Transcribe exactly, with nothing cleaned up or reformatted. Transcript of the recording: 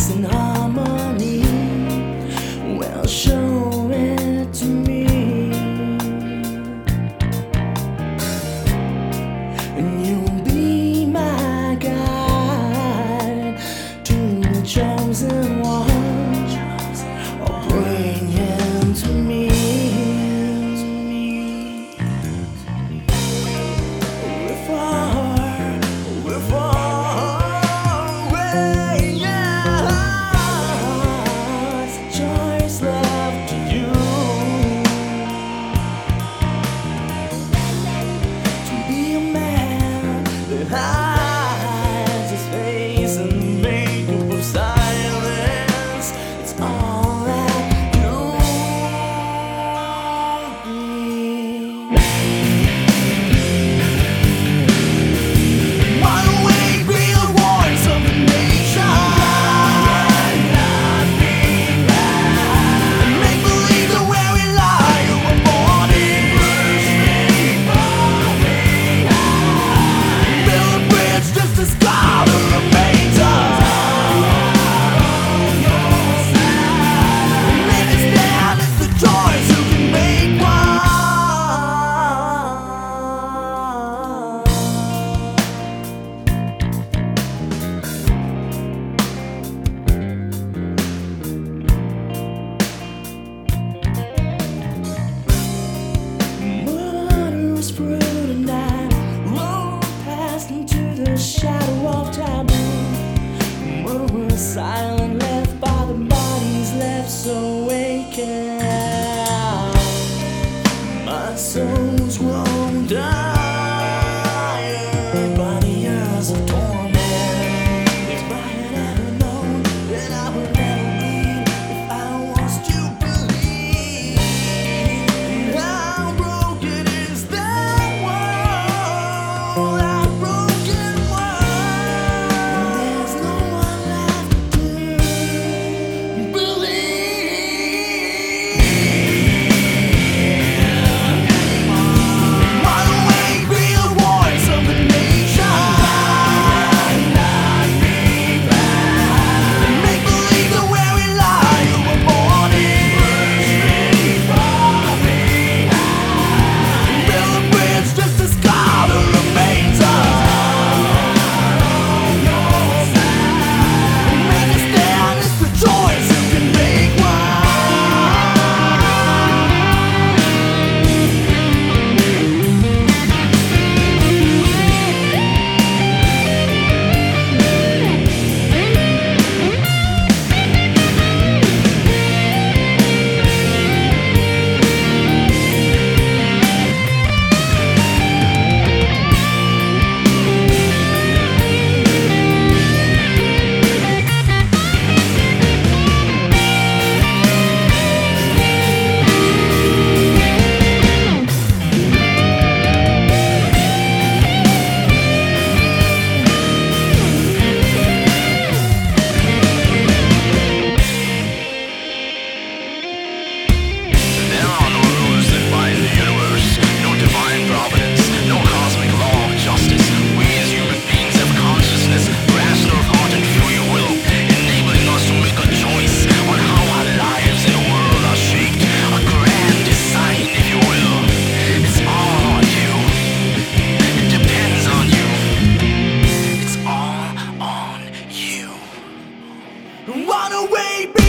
peace and harmony. Well, show it to me, and you'll be my guide to the chosen one. Oh, bring him to me. We're far, we're far away, yeah. It's a choice left to you to be a man that hides his face in the makeup of silence. It's all that you need. Wide awake, real voice of the nation. Make believe that where we lie, you were born in. Build a bridge just to scar the remains of. Make it stand, it's the choice you can make one. Murderous fruit and I rolled past into the shadow of taboo. Murderous silent left by the bodies left so vacant. My soul's grown tired by the years of torment. If I had ever known that I would never bleed, if I was to believe, how broken is that world? How broken world? There's no one left to believe. Wide awake, real voice of the nation. Make believe that where we lie, you were born in. Build a bridge just to scar the remains of. Make a stand, it's the choice you can make one. There are no rules that bind the universe, no divine providence, no cosmic law of justice. We as human beings have consciousness, rational thought and free will, enabling us to make a choice on how our lives in the world are shaped. A grand design, if you will. It's all on you. It depends on you. It's all on you. Run away,